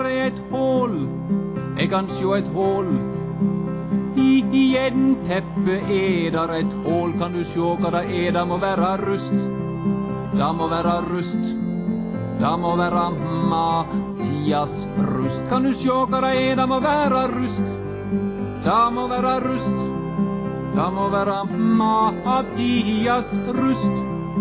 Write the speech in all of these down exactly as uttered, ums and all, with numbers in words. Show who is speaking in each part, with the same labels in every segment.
Speaker 1: Der er et hål, jeg kan sjå et hål. I, i en teppe er der et hål, kan du sjå hva det er, det må være rust. Det må være rust, det må være Mathias Rust. Kan du sjå hva det er, det må være rust. Det må være rust, det må være Mathias Rust.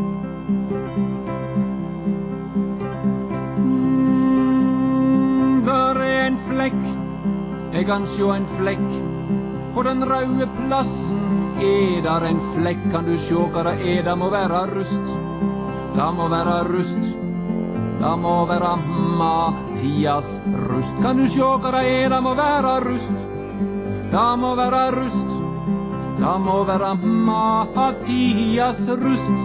Speaker 1: Mm, der er en flekk, jeg kan sjå en flekk. På den røde plassen er der en flekk, kan du sjå hva det er, det må være rust. Det må være rust, det må være Mathias Rust. Kan du sjå hva det er, det må være rust. Det må være rust, det må være Mathias Rust.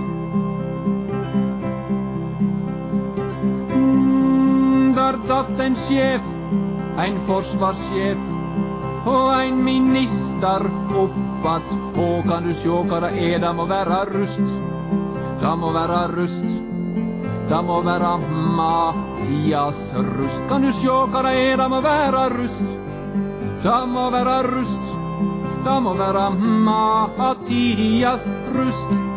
Speaker 1: Mm, der datt en sjef, en forsvarssjef, og en minister oppatt på, kan du sjå hva det er, det må være rust. Det må være rust, det må være Mathias Rust. Kan du sjå hva det er, det må være rust. Det må være rust, det må være Mathias Rust.